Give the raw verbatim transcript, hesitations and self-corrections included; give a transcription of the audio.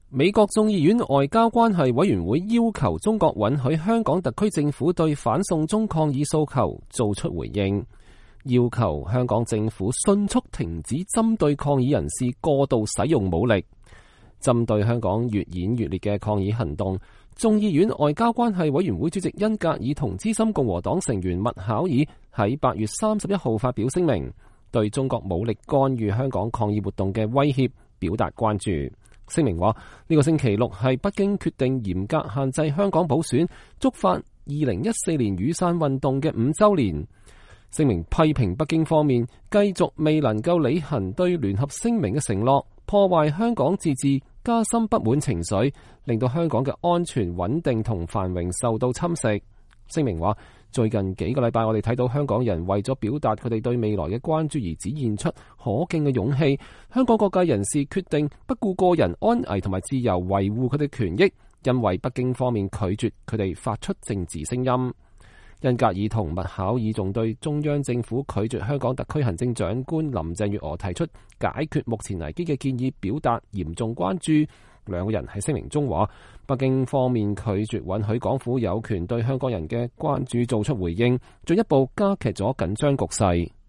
美國眾議院外交關係委員會要求中國允許香港特區政府對反送中抗議訴求做出回應，要求香港政府迅速停止針對抗議人士過度使用武力。針對香港越演越烈嘅抗議行動，眾議院外交關係委員會主席恩格爾同資深共和黨成員麥考爾喺八月三十一號發表聲明，對中國武力干預香港抗議活動嘅威脅表達關注。聲明話，呢個星期六係北京決定嚴格限制香港補選，觸發二零一四年雨傘運動嘅五週年。聲明批評北京方面繼續未能夠履行對聯合聲明嘅承諾，破壞香港自治，加深不滿情緒，令到香港嘅安全穩定同繁榮受到侵蝕。聲明話，最近幾個禮拜我哋睇到香港人為咗表達佢哋對未來嘅關注而展現出可敬嘅勇氣，香港各界人士決定不顧個人安危同埋自由維護佢哋權益，因為北京方面拒絕佢哋發出政治聲音。恩格爾同麥考爾仲對中央政府拒絕香港特區行政長官林鄭月娥提出解決目前危機嘅建議表達嚴重關注。兩個人喺聲明中話，北京方面拒絕允許港府有權對香港人嘅關注做出回應，進一步加劇咗緊張局勢。